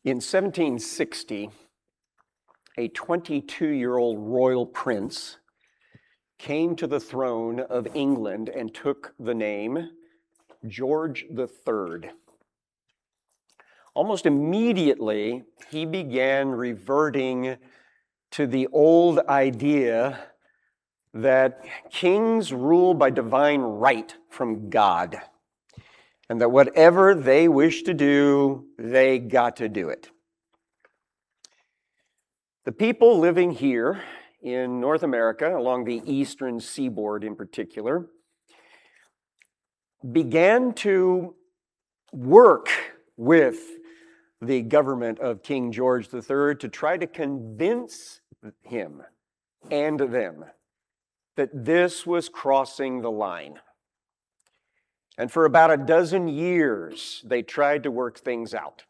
In 1760, a 22-year-old royal prince came to the throne of England and took the name George III. Almost immediately, he began reverting to the old idea that kings rule by divine right from God, and that whatever they wish to do, they got to do it. The people living here in North America, along the eastern seaboard in particular, began to work with the government of King George III to try to convince him and them that this was crossing the line. And for about a dozen years, they tried to work things out.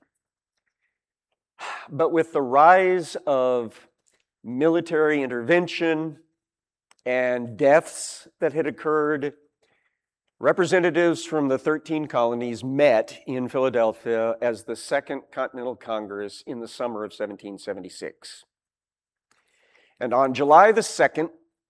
But with the rise of military intervention and deaths that had occurred, representatives from the 13 colonies met in Philadelphia as the Second Continental Congress in the summer of 1776. And on July the 2nd,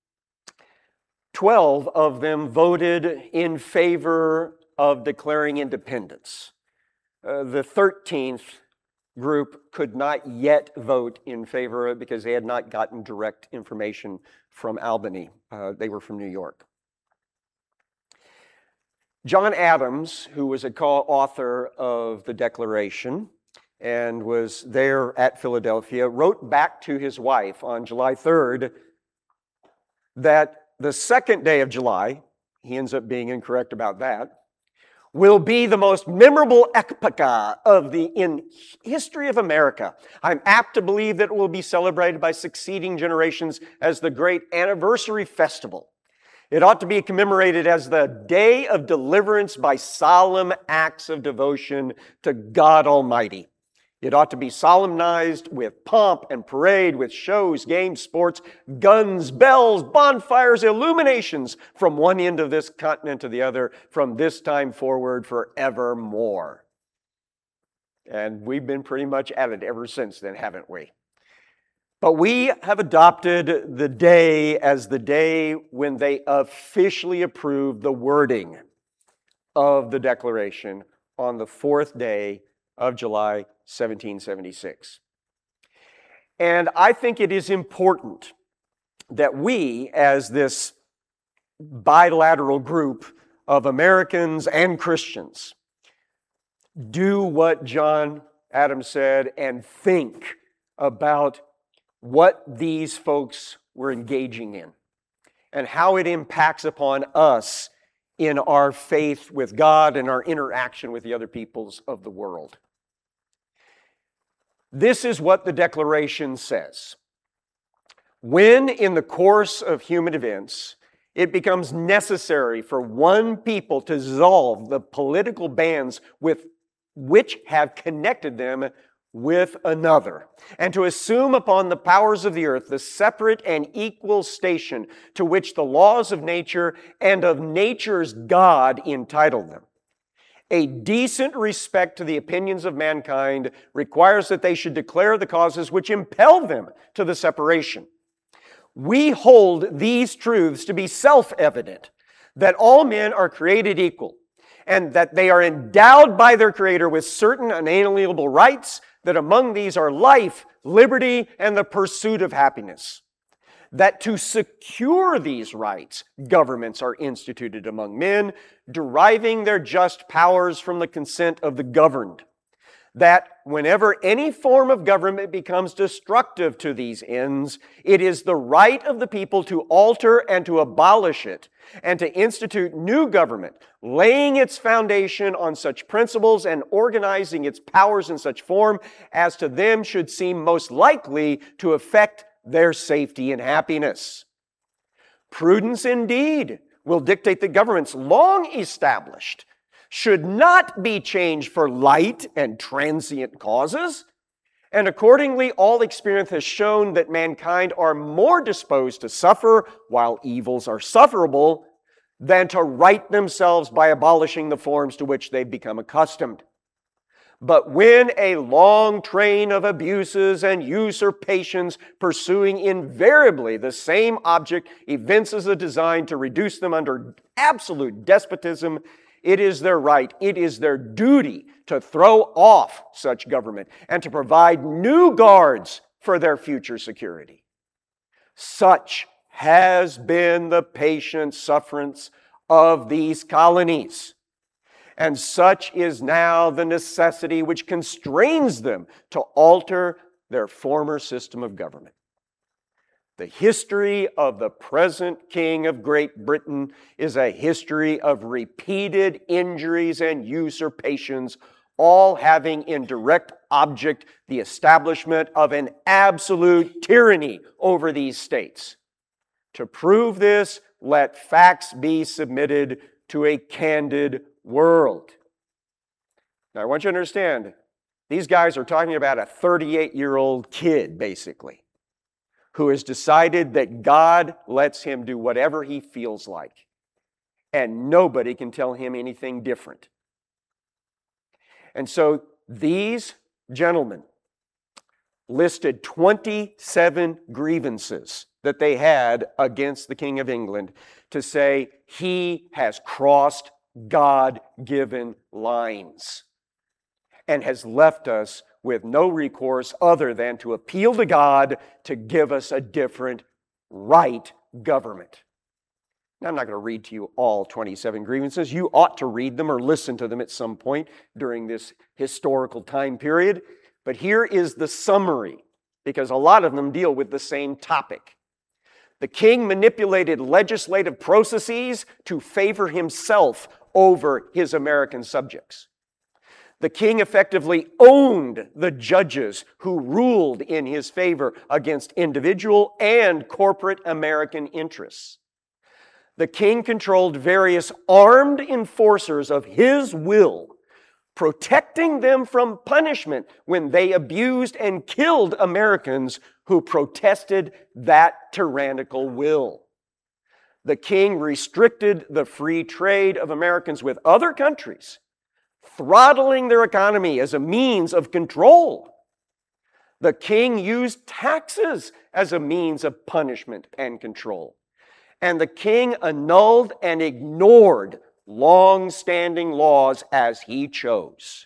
12 of them voted in favor of declaring independence. The 13th group could not yet vote in favor of it because they had not gotten direct information from Albany. They were from New York. John Adams, who was a co-author of the Declaration and was there at Philadelphia, wrote back to his wife on July 3rd that the second day of July, he ends up being incorrect about that, will be the most memorable epocha in history of America. I'm apt to believe that it will be celebrated by succeeding generations as the great anniversary festival. It ought to be commemorated as the day of deliverance by solemn acts of devotion to God Almighty. It ought to be solemnized with pomp and parade, with shows, games, sports, guns, bells, bonfires, illuminations from one end of this continent to the other, from this time forward forevermore. And we've been pretty much at it ever since then, haven't we? But we have adopted the day as the day when they officially approved the wording of the Declaration on the fourth day of July 1776. And I think it is important that we, as this bilateral group of Americans and Christians, do what John Adams said and think about what these folks were engaging in and how it impacts upon us in our faith with God and our interaction with the other peoples of the world. This is what the Declaration says. When, in the course of human events, it becomes necessary for one people to dissolve the political bands which have connected them with another, and to assume upon the powers of the earth the separate and equal station to which the laws of nature and of nature's God entitle them. A decent respect to the opinions of mankind requires that they should declare the causes which impel them to the separation. We hold these truths to be self-evident, that all men are created equal, and that they are endowed by their Creator with certain unalienable rights, that among these are life, liberty, and the pursuit of happiness. That to secure these rights, governments are instituted among men, deriving their just powers from the consent of the governed. That whenever any form of government becomes destructive to these ends, it is the right of the people to alter and to abolish it, and to institute new government, laying its foundation on such principles and organizing its powers in such form as to them should seem most likely to affect their safety and happiness. Prudence indeed will dictate that governments long established should not be changed for light and transient causes, and accordingly all experience has shown that mankind are more disposed to suffer while evils are sufferable than to right themselves by abolishing the forms to which they've become accustomed. But when a long train of abuses and usurpations pursuing invariably the same object evinces a design to reduce them under absolute despotism, it is their right, it is their duty to throw off such government and to provide new guards for their future security. Such has been the patient sufferance of these colonies. And such is now the necessity which constrains them to alter their former system of government. The history of the present King of Great Britain is a history of repeated injuries and usurpations, all having in direct object the establishment of an absolute tyranny over these states. To prove this, let facts be submitted to a candid world. Now, I want you to understand, these guys are talking about a 38-year-old kid, basically, who has decided that God lets him do whatever he feels like, and nobody can tell him anything different. And so these gentlemen listed 27 grievances that they had against the King of England to say he has crossed God-given lines and has left us with no recourse other than to appeal to God to give us a different, right government. Now, I'm not going to read to you all 27 grievances. You ought to read them or listen to them at some point during this historical time period. But here is the summary, because a lot of them deal with the same topic. The king manipulated legislative processes to favor himself over his American subjects. The king effectively owned the judges who ruled in his favor against individual and corporate American interests. The king controlled various armed enforcers of his will, protecting them from punishment when they abused and killed Americans who protested that tyrannical will. The king restricted the free trade of Americans with other countries, throttling their economy as a means of control. The king used taxes as a means of punishment and control. And the king annulled and ignored long-standing laws as he chose.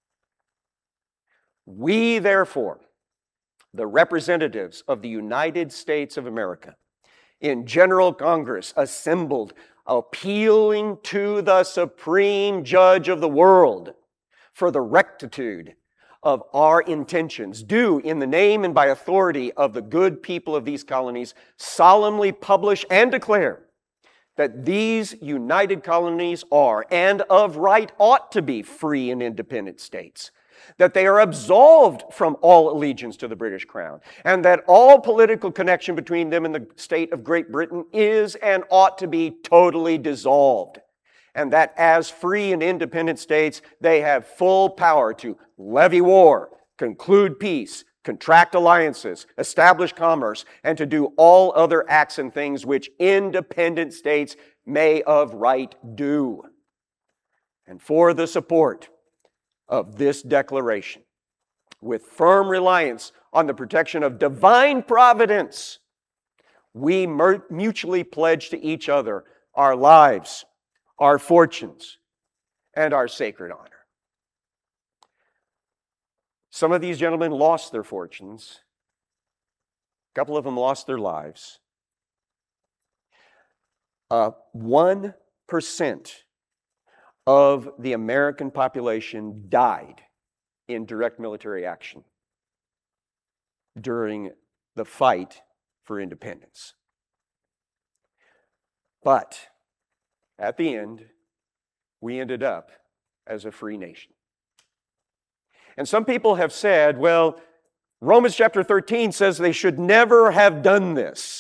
We, therefore, the representatives of the United States of America, in General Congress assembled, appealing to the Supreme Judge of the world for the rectitude of our intentions, do, in the name and by authority of the good people of these colonies, solemnly publish and declare that these united colonies are, and of right ought to be, free and independent states, that they are absolved from all allegiance to the British Crown, and that all political connection between them and the state of Great Britain is and ought to be totally dissolved, and that as free and independent states, they have full power to levy war, conclude peace, contract alliances, establish commerce, and to do all other acts and things which independent states may of right do. And for the support of this declaration, with firm reliance on the protection of divine providence, we mutually pledge to each other our lives, our fortunes, and our sacred honor. Some of these gentlemen lost their fortunes. A couple of them lost their lives. 1% of the American population died in direct military action during the fight for independence. But at the end, we ended up as a free nation. And some people have said, well, Romans chapter 13 says they should never have done this.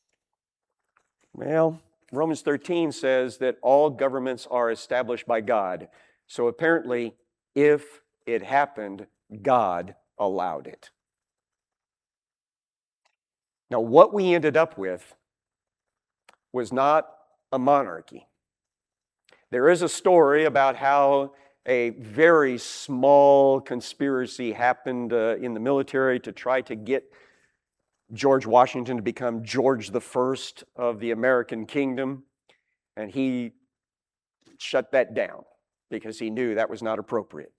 Well, Romans 13 says that all governments are established by God. So apparently, if it happened, God allowed it. Now, what we ended up with was not a monarchy. There is a story about how a very small conspiracy happened in the military to try to get George Washington to become George the First of the American kingdom, and he shut that down because he knew that was not appropriate.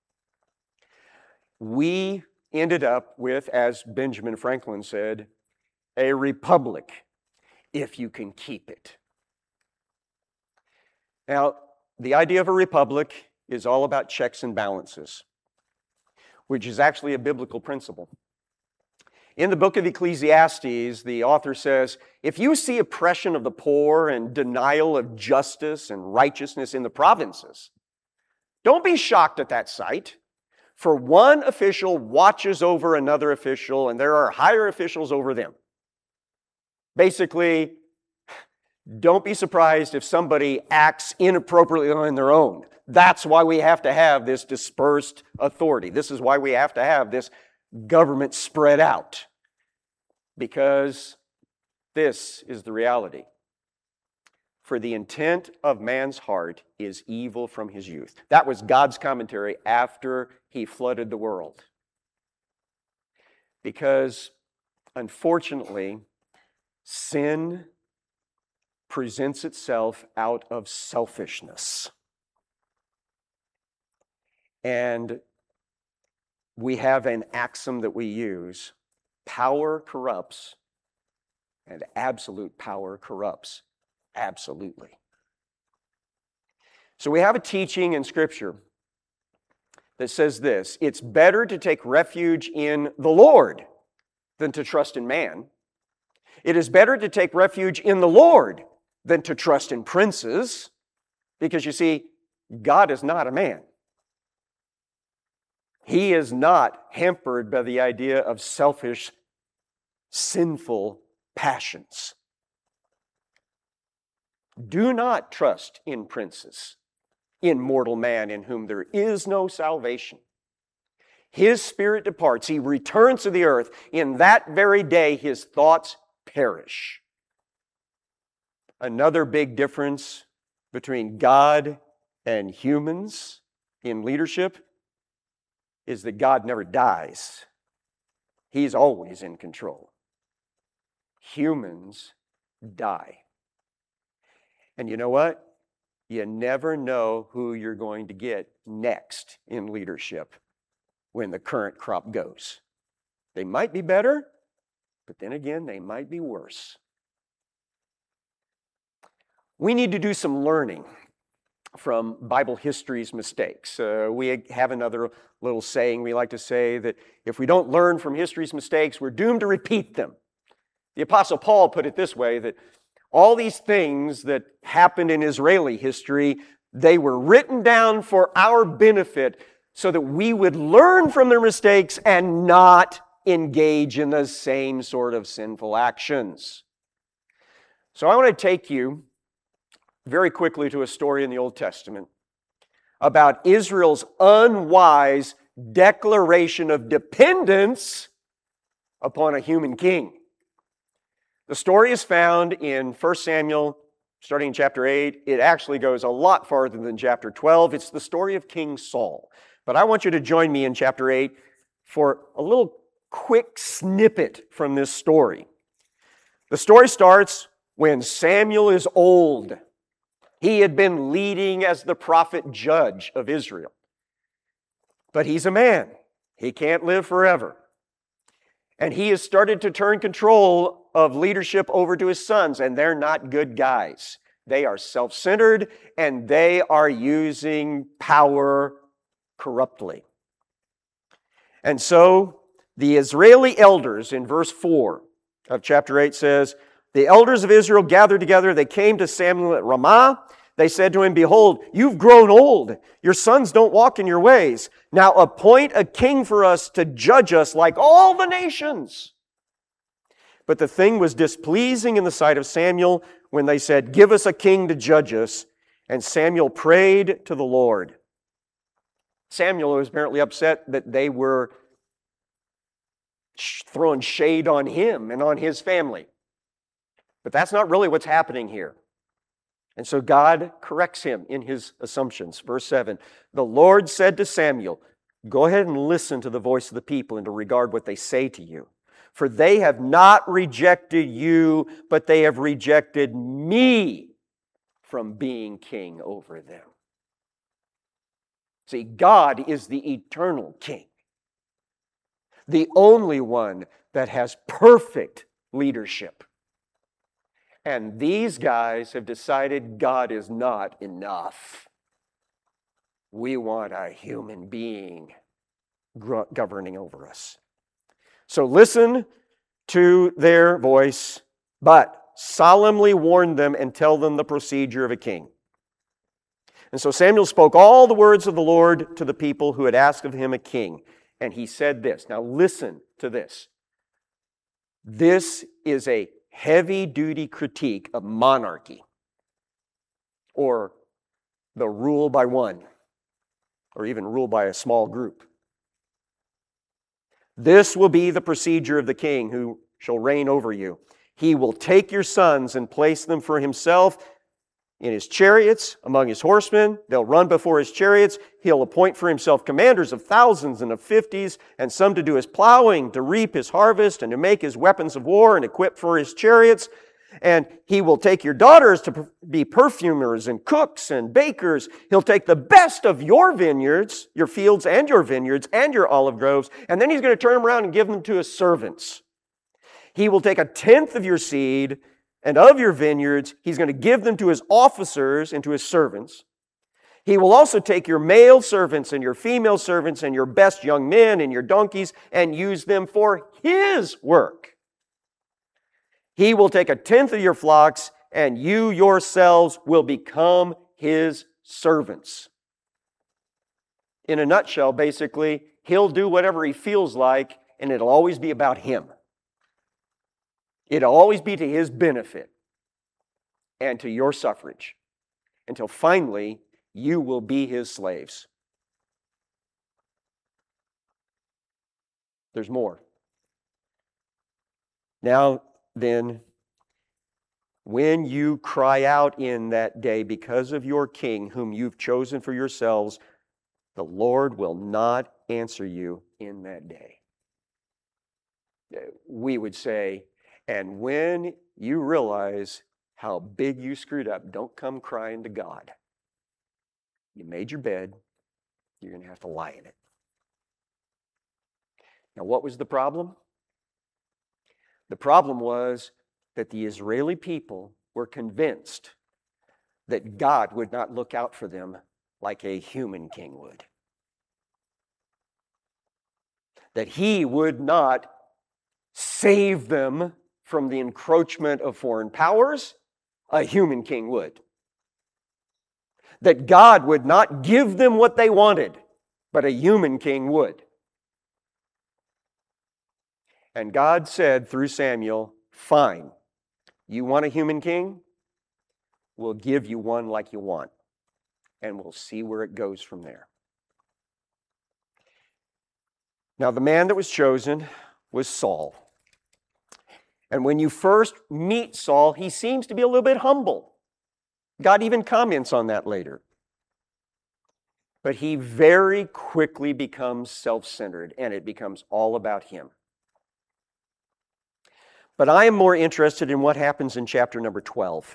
We ended up with, as Benjamin Franklin said, a republic, if you can keep it. Now, the idea of a republic is all about checks and balances, which is actually a biblical principle. In the book of Ecclesiastes, the author says, if you see oppression of the poor and denial of justice and righteousness in the provinces, don't be shocked at that sight, for one official watches over another official, and there are higher officials over them. Basically, don't be surprised if somebody acts inappropriately on their own. That's why we have to have this dispersed authority. This is why we have to have this government spread out. Because this is the reality. For the intent of man's heart is evil from his youth. That was God's commentary after he flooded the world. Because, unfortunately, sin presents itself out of selfishness. And we have an axiom that we use: power corrupts, and absolute power corrupts absolutely. So we have a teaching in Scripture that says this: it's better to take refuge in the Lord than to trust in man. It is better to take refuge in the Lord than to trust in princes, because you see, God is not a man. He is not hampered by the idea of selfish, sinful passions. Do not trust in princes, in mortal man in whom there is no salvation. His spirit departs, he returns to the earth. In that very day, his thoughts perish. Another big difference between God and humans in leadership is that God never dies. He's always in control. Humans die. And you know what? You never know who you're going to get next in leadership when the current crop goes. They might be better, but then again, they might be worse. We need to do some learning from Bible history's mistakes. We have another little saying we like to say that if we don't learn from history's mistakes, we're doomed to repeat them. The Apostle Paul put it this way, that all these things that happened in Israeli history, they were written down for our benefit so that we would learn from their mistakes and not engage in the same sort of sinful actions. So I want to take you very quickly to a story in the Old Testament about Israel's unwise declaration of dependence upon a human king. The story is found in 1 Samuel, starting in chapter 8. It actually goes a lot farther than chapter 12. It's the story of King Saul. But I want you to join me in chapter 8 for a little quick snippet from this story. The story starts when Samuel is old. He had been leading as the prophet judge of Israel. But he's a man. He can't live forever. And he has started to turn control of leadership over to his sons, and they're not good guys. They are self-centered, and they are using power corruptly. And so the Israeli elders in verse 4 of chapter 8 says, the elders of Israel gathered together. They came to Samuel at Ramah. They said to him, behold, you've grown old. Your sons don't walk in your ways. Now appoint a king for us to judge us like all the nations. But the thing was displeasing in the sight of Samuel when they said, give us a king to judge us. And Samuel prayed to the Lord. Samuel was apparently upset that they were throwing shade on him and on his family. But that's not really what's happening here. And so God corrects him in his assumptions. Verse 7, the Lord said to Samuel, go ahead and listen to the voice of the people and to regard what they say to you. For they have not rejected you, but they have rejected me from being king over them. See, God is the eternal king, the only one that has perfect leadership. And these guys have decided God is not enough. We want a human being governing over us. So listen to their voice, but solemnly warn them and tell them the procedure of a king. And so Samuel spoke all the words of the Lord to the people who had asked of him a king. And he said this. Now listen to this. This is a heavy-duty critique of monarchy, or the rule by one, or even rule by a small group. This will be the procedure of the king who shall reign over you. He will take your sons and place them for himself in his chariots, among his horsemen. They'll run before his chariots. He'll appoint for himself commanders of thousands and of 50s, and some to do his plowing, to reap his harvest, and to make his weapons of war, and equip for his chariots. And he will take your daughters to be perfumers and cooks and bakers. He'll take the best of your vineyards, your fields and your vineyards and your olive groves, and then he's going to turn them around and give them to his servants. He will take 1/10 of your seed and of your vineyards. He's going to give them to his officers and to his servants. He will also take your male servants and your female servants and your best young men and your donkeys and use them for his work. He will take 1/10 of your flocks, and you yourselves will become his servants. In a nutshell, basically, he'll do whatever he feels like, and it'll always be about him. It'll always be to his benefit and to your suffrage, until finally you will be his slaves. There's more. Now then, when you cry out in that day because of your king whom you've chosen for yourselves, the Lord will not answer you in that day. We would say, and when you realize how big you screwed up, don't come crying to God. You made your bed, you're going to have to lie in it. Now, what was the problem? The problem was that the Israeli people were convinced that God would not look out for them like a human king would. That he would not save them from the encroachment of foreign powers, a human king would. That God would not give them what they wanted, but a human king would. And God said through Samuel, fine, you want a human king? We'll give you one like you want, and we'll see where it goes from there. Now, the man that was chosen was Saul. And when you first meet Saul, he seems to be a little bit humble. God even comments on that later. But he very quickly becomes self-centered, and it becomes all about him. But I am more interested in what happens in chapter number 12.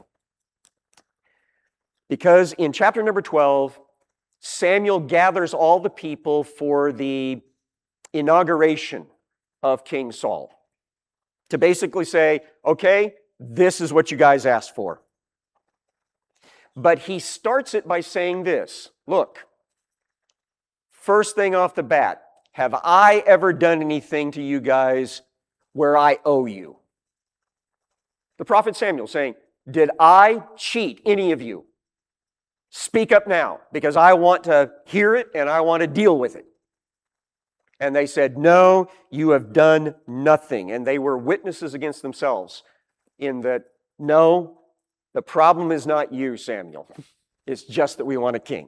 Because in chapter number 12, Samuel gathers all the people for the inauguration of King Saul. To basically say, okay, this is what you guys asked for. But he starts it by saying this. Look, first thing off the bat, have I ever done anything to you guys where I owe you? The prophet Samuel saying, did I cheat any of you? Speak up now, because I want to hear it and I want to deal with it. And they said, no, you have done nothing. And they were witnesses against themselves in that, no, the problem is not you, Samuel. It's just that we want a king.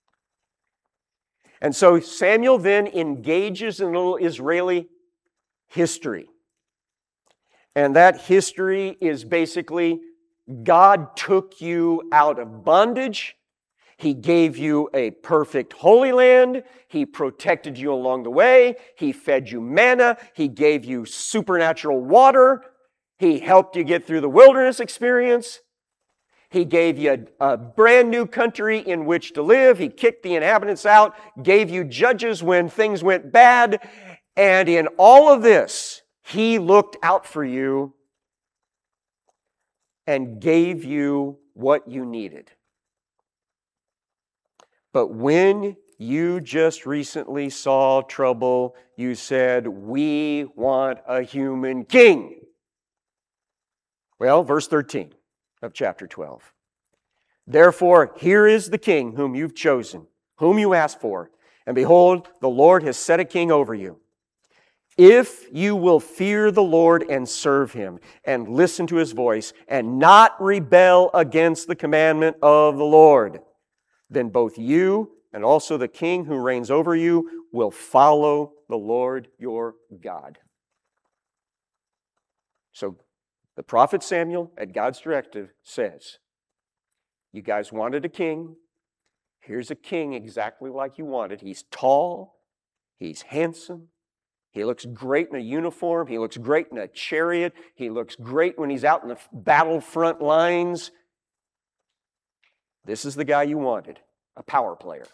And so Samuel then engages in a little Israeli history. And that history is basically God took you out of bondage. He gave you a perfect holy land. He protected you along the way. He fed you manna. He gave you supernatural water. He helped you get through the wilderness experience. He gave you a brand new country in which to live. He kicked the inhabitants out, gave you judges when things went bad. And in all of this, He looked out for you and gave you what you needed. But when you just recently saw trouble, you said, "We want a human king." Well, verse 13 of chapter 12. "Therefore, here is the king whom you've chosen, whom you asked for, and behold, the Lord has set a king over you. If you will fear the Lord and serve Him, and listen to His voice, and not rebel against the commandment of the Lord, then both you and also the king who reigns over you will follow the Lord your God." So the prophet Samuel, at God's directive, says, you guys wanted a king. Here's a king exactly like you wanted. He's tall. He's handsome. He looks great in a uniform. He looks great in a chariot. He looks great when he's out in the battlefront lines. This is the guy you wanted, a power player.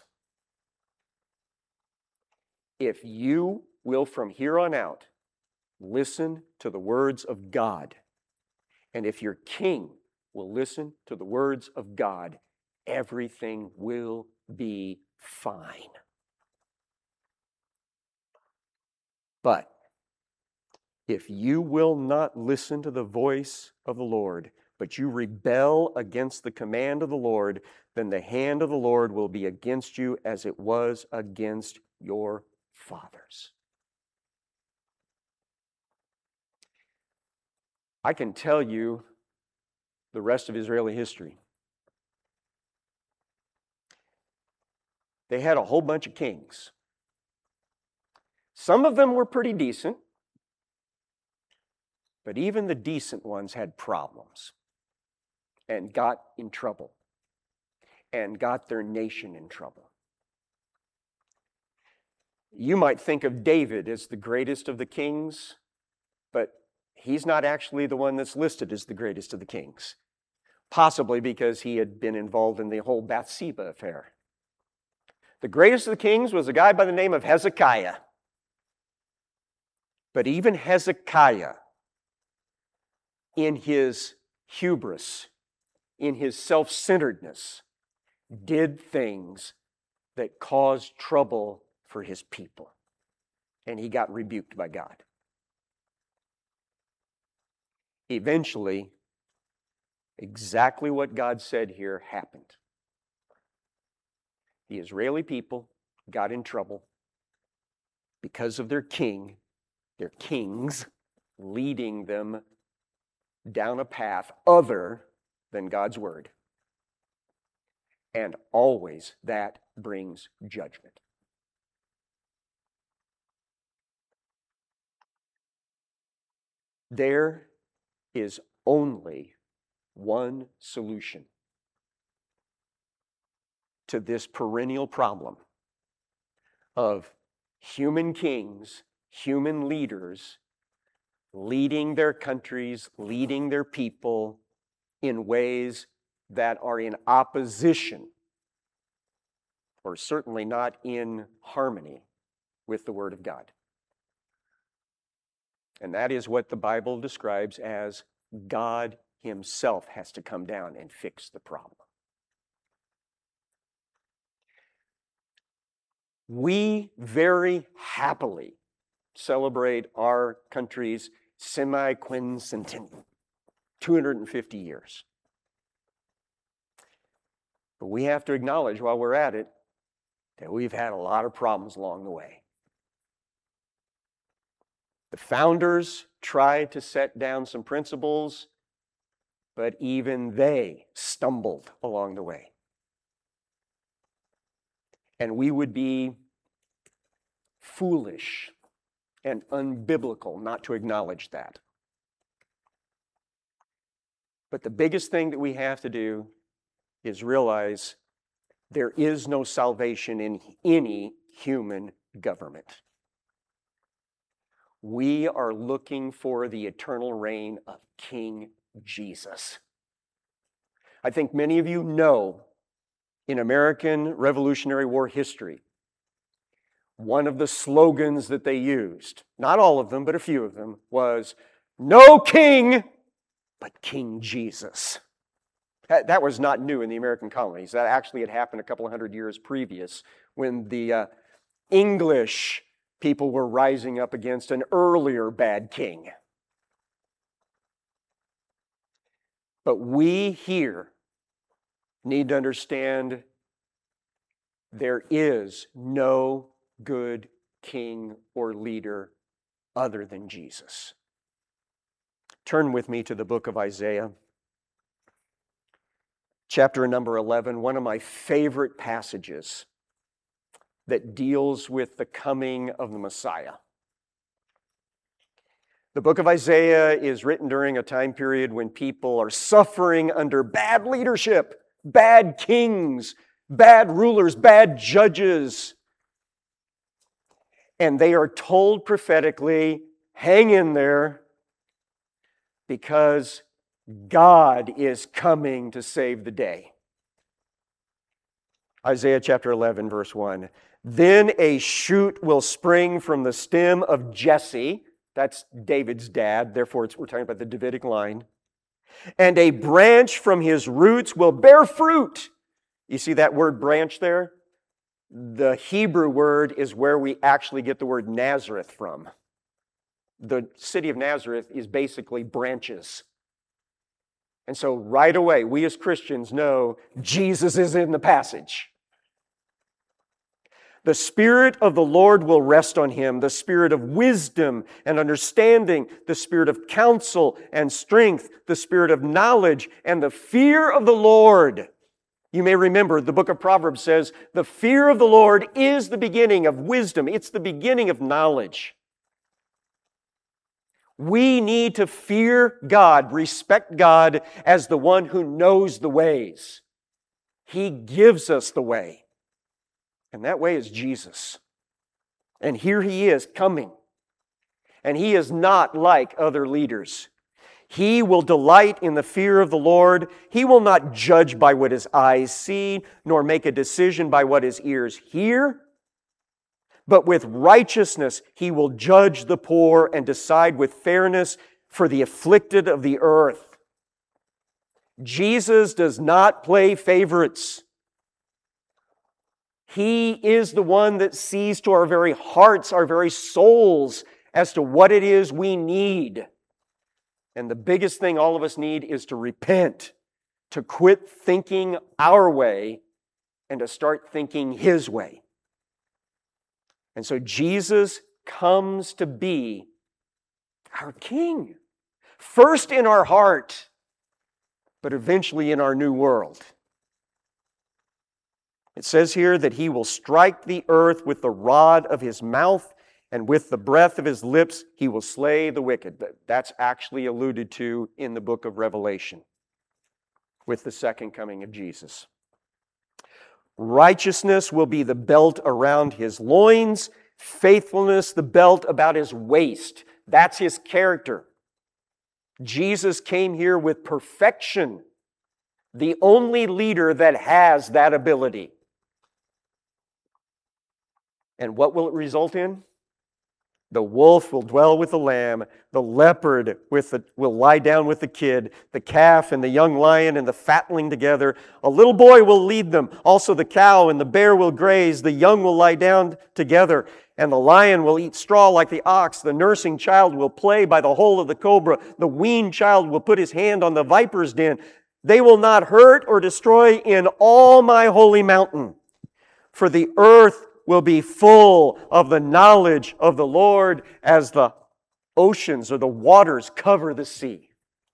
If you will from here on out listen to the words of God, and if your king will listen to the words of God, everything will be fine. But if you will not listen to the voice of the Lord, but you rebel against the command of the Lord, then the hand of the Lord will be against you as it was against your fathers. I can tell you the rest of Israeli history. They had a whole bunch of kings. Some of them were pretty decent, but even the decent ones had problems and got in trouble and got their nation in trouble. You might think of David as the greatest of the kings, but he's not actually the one that's listed as the greatest of the kings, possibly because he had been involved in the whole Bathsheba affair. The greatest of the kings was a guy by the name of Hezekiah. But even Hezekiah, in his hubris, in his self-centeredness, did things that caused trouble for his people. And he got rebuked by God. Eventually, exactly what God said here happened. The Israeli people got in trouble because of their king, their kings, leading them down a path other than God's word. And always that brings judgment. There is only one solution to this perennial problem of human kings, human leaders leading their countries, leading their people in ways that are in opposition, or certainly not in harmony with the Word of God. And that is what the Bible describes as God Himself has to come down and fix the problem. We very happily celebrate our country's semi-quincentennial, 250 years. But we have to acknowledge while we're at it that we've had a lot of problems along the way. The founders tried to set down some principles, but even they stumbled along the way. And we would be foolish and unbiblical not to acknowledge that. But the biggest thing that we have to do is realize there is no salvation in any human government. We are looking for the eternal reign of King Jesus. I think many of you know, in American Revolutionary War history, one of the slogans that they used, not all of them, but a few of them, was, "No king, but King Jesus." That was not new in the American colonies. That actually had happened a couple of hundred years previous when the English people were rising up against an earlier bad king. But we here need to understand there is no good king or leader other than Jesus. Turn with me to the book of Isaiah, chapter number 11, one of my favorite passages that deals with the coming of the Messiah. The book of Isaiah is written during a time period when people are suffering under bad leadership, bad kings, bad rulers, bad judges. And they are told prophetically, hang in there, because God is coming to save the day. Isaiah chapter 11, verse 1. Then a shoot will spring from the stem of Jesse. That's David's dad, therefore we're talking about the Davidic line. And a branch from his roots will bear fruit. You see that word branch there? The Hebrew word is where we actually get the word Nazareth from. The city of Nazareth is basically branches. And so right away, we as Christians know Jesus is in the passage. The Spirit of the Lord will rest on him, the Spirit of wisdom and understanding, the Spirit of counsel and strength, the Spirit of knowledge and the fear of the Lord. You may remember the book of Proverbs says, the fear of the Lord is the beginning of wisdom. It's the beginning of knowledge. We need to fear God, respect God as the one who knows the ways. He gives us the way. And that way is Jesus. And here he is coming. And he is not like other leaders. He will delight in the fear of the Lord. He will not judge by what his eyes see, nor make a decision by what his ears hear. But with righteousness he will judge the poor and decide with fairness for the afflicted of the earth. Jesus does not play favorites. He is the one that sees to our very hearts, our very souls, as to what it is we need. And the biggest thing all of us need is to repent, to quit thinking our way, and to start thinking his way. And so Jesus comes to be our King, first in our heart, but eventually in our new world. It says here that he will strike the earth with the rod of his mouth, and with the breath of his lips he will slay the wicked. That's actually alluded to in the book of Revelation with the second coming of Jesus. Righteousness will be the belt around his loins, faithfulness the belt about his waist. That's his character. Jesus came here with perfection, the only leader that has that ability. And what will it result in? The wolf will dwell with the lamb, the leopard will lie down with the kid, the calf and the young lion and the fatling together. A little boy will lead them. Also the cow and the bear will graze, the young will lie down together, and the lion will eat straw like the ox. The nursing child will play by the hole of the cobra. The weaned child will put his hand on the viper's den. They will not hurt or destroy in all my holy mountain, for the earth will be full of the knowledge of the Lord as the oceans or the waters cover the sea.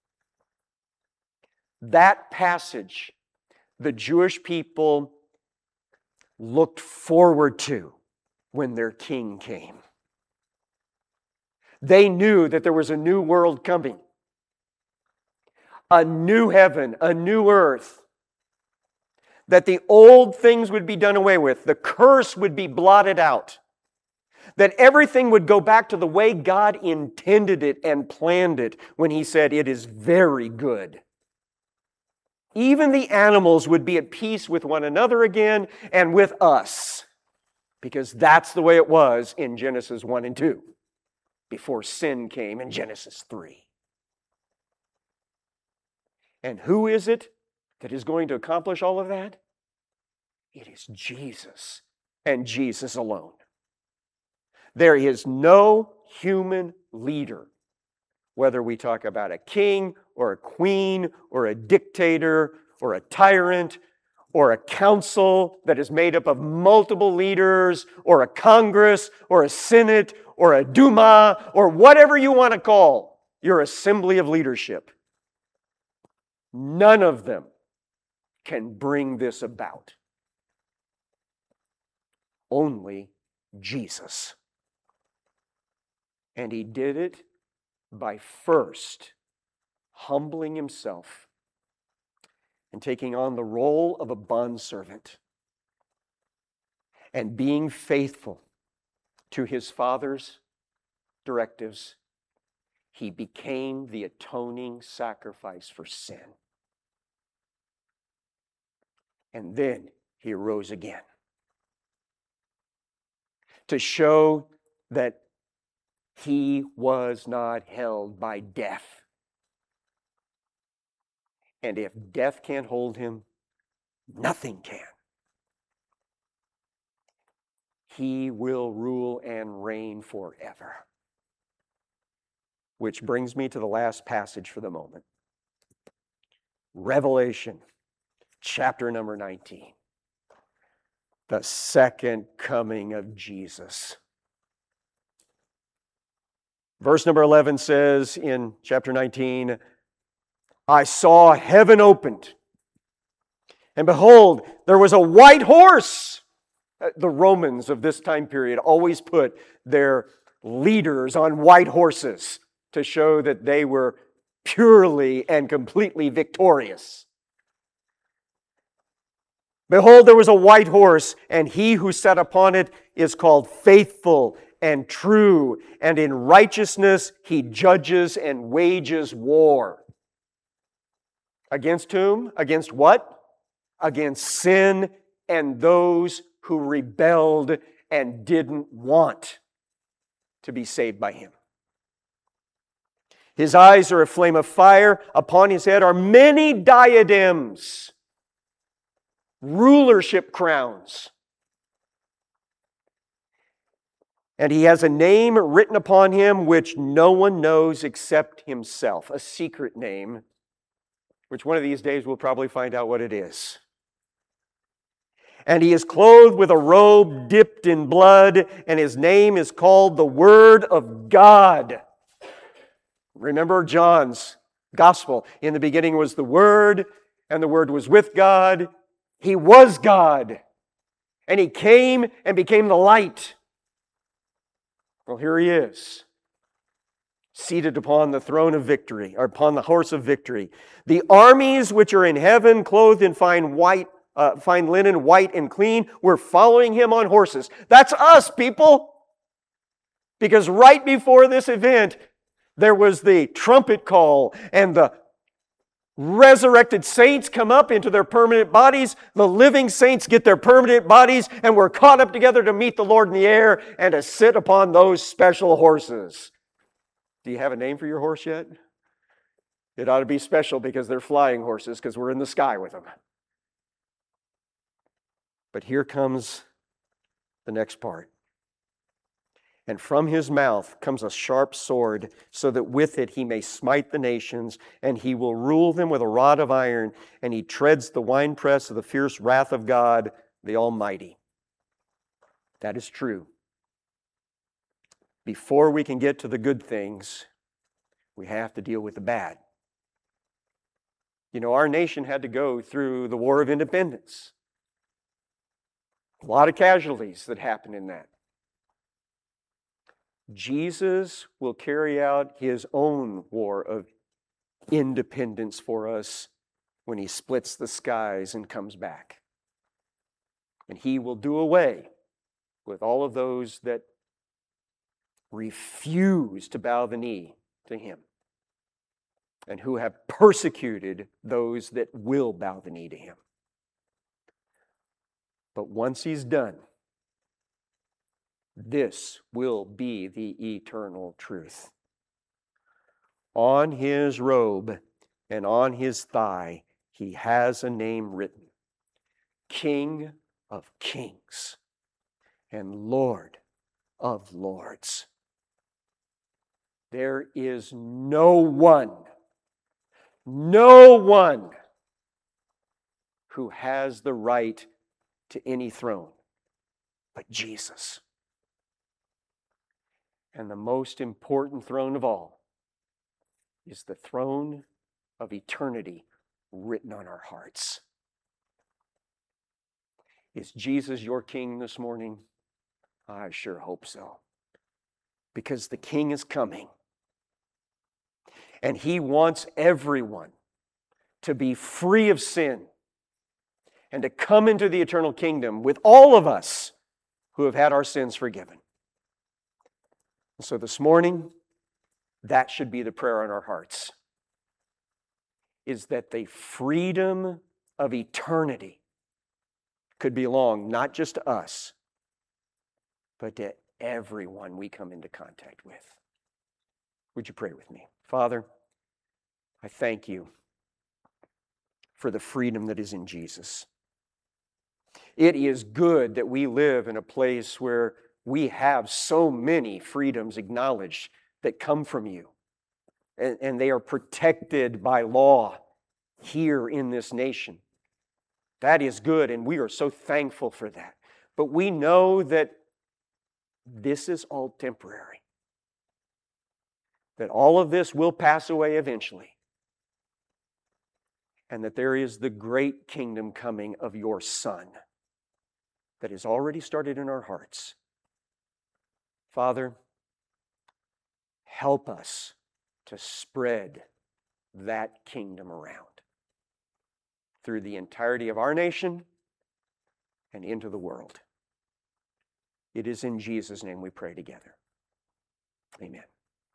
That passage the Jewish people looked forward to when their king came. They knew that there was a new world coming. a new heaven, a new earth, that the old things would be done away with, the curse would be blotted out, that everything would go back to the way God intended it and planned it when He said, "It is very good." Even the animals would be at peace with one another again and with us, because that's the way it was in Genesis 1 and 2, before sin came in Genesis 3. And who is it that is going to accomplish all of that? It is Jesus, and Jesus alone. There is no human leader, whether we talk about a king or a queen or a dictator or a tyrant or a council that is made up of multiple leaders or a Congress or a Senate or a Duma or whatever you want to call your assembly of leadership. None of them can bring this about. Only Jesus. And He did it by first humbling Himself and taking on the role of a bondservant and being faithful to His Father's directives. He became the atoning sacrifice for sin. And then He rose again to show that He was not held by death. And if death can't hold Him, nothing can. He will rule and reign forever. Which brings me to the last passage for the moment. Revelation, chapter number 19. The second coming of Jesus. Verse number 11 says in chapter 19, "I saw heaven opened, and behold, there was a white horse." The Romans of this time period always put their leaders on white horses to show that they were purely and completely victorious. "Behold, there was a white horse, and He who sat upon it is called Faithful and True, and in righteousness He judges and wages war." Against whom? Against what? Against sin and those who rebelled and didn't want to be saved by Him. His eyes are a flame of fire. Upon His head are many diadems, rulership crowns. And He has a name written upon Him which no one knows except Himself. A secret name, which one of these days we'll probably find out what it is. And He is clothed with a robe dipped in blood, and His name is called the Word of God. Remember John's Gospel. In the beginning was the Word, and the Word was with God. He was God. And He came and became the light. Well, here He is, seated upon the throne of victory, or upon the horse of victory. The armies which are in heaven, clothed in fine linen, white and clean, were following Him on horses. That's us, people. Because right before this event, there was the trumpet call, and the resurrected saints come up into their permanent bodies. The living saints get their permanent bodies, and we're caught up together to meet the Lord in the air and to sit upon those special horses. Do you have a name for your horse yet? It ought to be special because they're flying horses, because we're in the sky with them. But here comes the next part. "And from His mouth comes a sharp sword, so that with it He may smite the nations, and He will rule them with a rod of iron, and He treads the winepress of the fierce wrath of God, the Almighty." That is true. Before we can get to the good things, we have to deal with the bad. You know, our nation had to go through the War of Independence. A lot of casualties that happened in that. Jesus will carry out His own war of independence for us when He splits the skies and comes back. And He will do away with all of those that refuse to bow the knee to Him and who have persecuted those that will bow the knee to Him. But once He's done, this will be the eternal truth. On His robe and on His thigh, He has a name written: King of Kings and Lord of Lords. There is no one who has the right to any throne but Jesus. And the most important throne of all is the throne of eternity written on our hearts. Is Jesus your King this morning? I sure hope so. Because the King is coming. And He wants everyone to be free of sin and to come into the eternal kingdom with all of us who have had our sins forgiven. And so this morning, that should be the prayer in our hearts, is that the freedom of eternity could belong not just to us, but to everyone we come into contact with. Would you pray with me? Father, I thank You for the freedom that is in Jesus. It is good that we live in a place where we have so many freedoms acknowledged that come from You. And they are protected by law here in this nation. That is good, and we are so thankful for that. But we know that this is all temporary. That all of this will pass away eventually. And that there is the great kingdom coming of Your Son that has already started in our hearts. Father, help us to spread that kingdom around through the entirety of our nation and into the world. It is in Jesus' name we pray together. Amen.